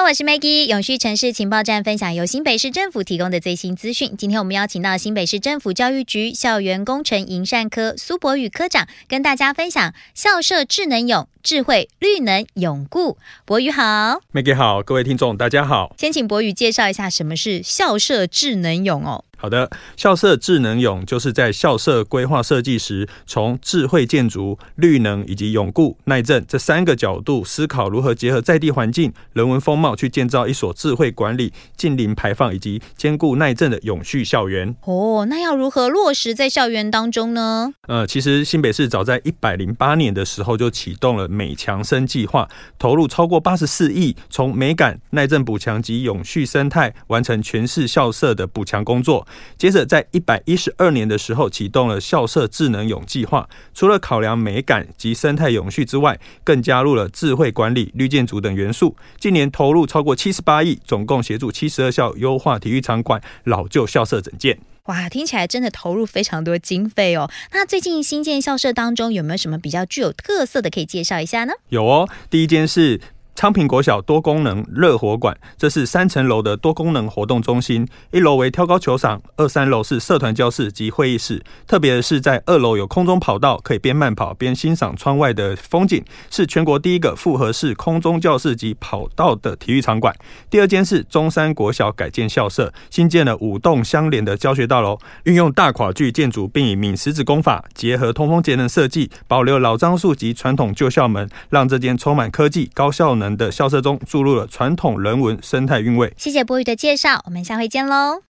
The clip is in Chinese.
我是 Maggie， 永续城市情报站分享由新北市政府提供的最新资讯。今天我们邀请到新北市政府教育局校园工程营缮科苏博宇科长，跟大家分享校舍智能永智慧绿能永固。博宇好。 Maggie 好，各位听众大家好。 先请博宇介绍一下什么是校舍智能永哦。 好的，校舍智能永就是在校舍规划设计时，从智慧建筑、绿能以及永固耐震这3个角度思考如何结合在地环境、人文风貌去建造一所智慧管理、近零排放以及兼顾耐震的永续校园。 那要如何落实在校园当中呢？ 其实新北市早在108年的时候就启动了美强生计划，投入超过84亿，从美感、耐震补强及永续生态，完成全市校舍的补强工作。接着在112年的时候启动了校舍智能永计划，除了考量美感及生态永续之外，更加入了智慧管理、绿建筑等元素。今年投入超过78亿，总共协助72校优化体育场馆老旧校舍整建。 哇，听起来真的投入非常多经费哦。那最近新建校舍当中有没有什么比较具有特色的可以介绍一下呢？ 有哦，第一间是昌平国小多功能热火馆，这是3层楼的多功能活动中心，1楼为跳高球场，2、3楼是社团教室及会议室。特别的是在2楼有空中跑道，可以边慢跑边欣赏窗外的风景，是全国第一个复合式空中教室及跑道的体育场馆。第二间是中山国小改建校舍，新建了5栋相连的教学大楼，运用大跨距建筑，并以闽石子工法结合通风节能设计，保留老樟树及传统旧校门，让这间充满科技、高效能的校舍中注入了传统人文生态韵味。 谢谢博宇的介绍，我们下回见喽。